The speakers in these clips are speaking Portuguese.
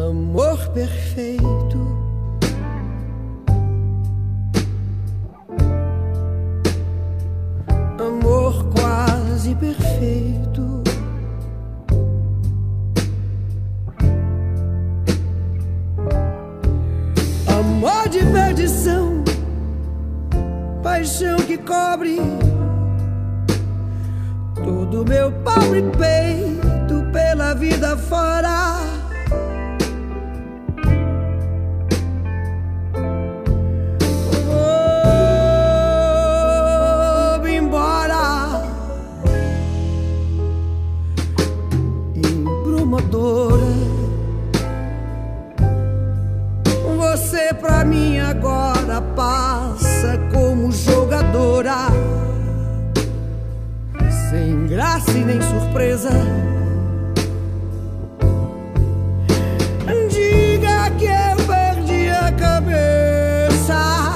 amor perfeito. Amor quase perfeito. Amor de perdição, paixão que cobre todo meu pobre peito pela vida fora. Vou embora, embrumadora. Você pra mim agora passa como jogadora, sem graça e nem surpresa. Diga que eu perdi a cabeça.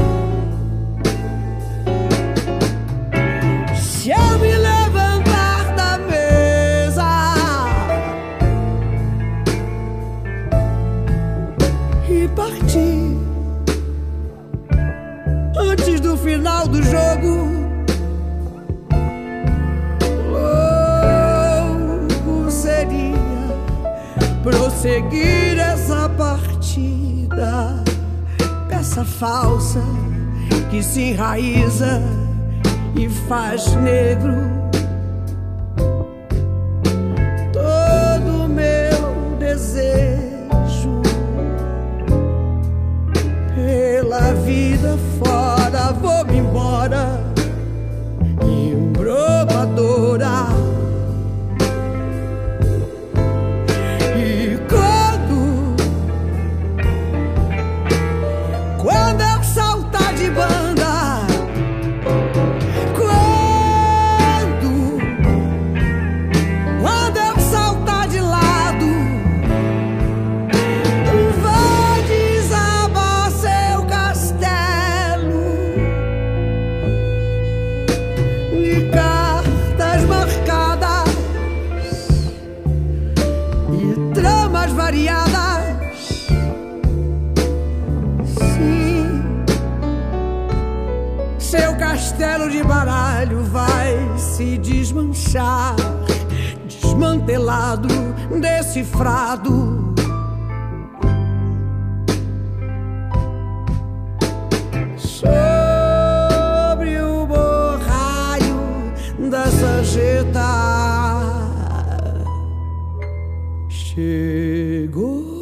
Se eu me levantar da mesa e partir antes do final do jogo, prosseguir essa partida, peça falsa que se enraiza e faz negro todo meu desejo pela vida fora. Vou-me embora, embromadora. Quando eu saltar de banda, quando eu saltar de lado, vai desabar seu castelo de cartas marcadas e tramas variadas. Seu castelo de baralho vai se desmanchar, desmantelado, decifrado. Sobre o borraio da sarjeta chegou.